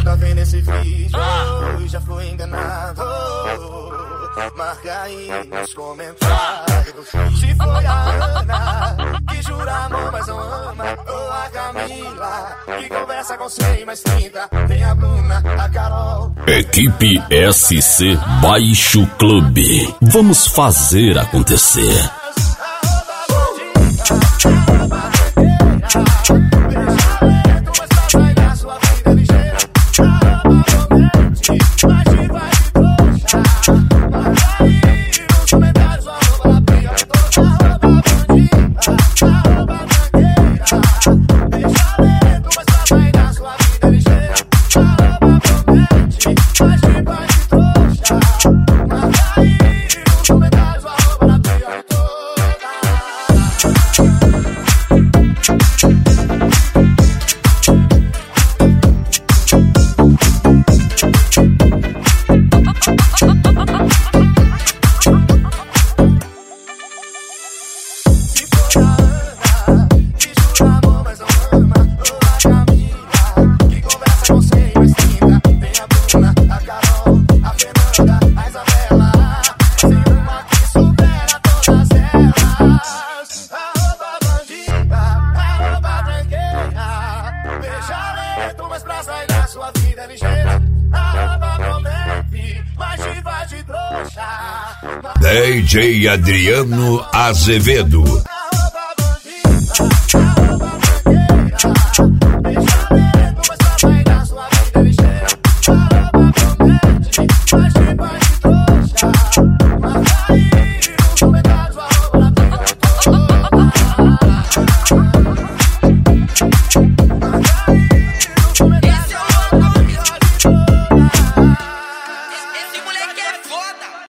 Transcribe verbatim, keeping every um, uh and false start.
tá vendo esse vídeo e já foi enganado. Marca aí nos comentários se foi a Ana que jura amor, mas não ama, ou a Camila que conversa com cem mais trinta. Tem a Bruna, a Carol. Equipe S C Baixo Clube. Vamos fazer acontecer. D J Adriano Azevedo.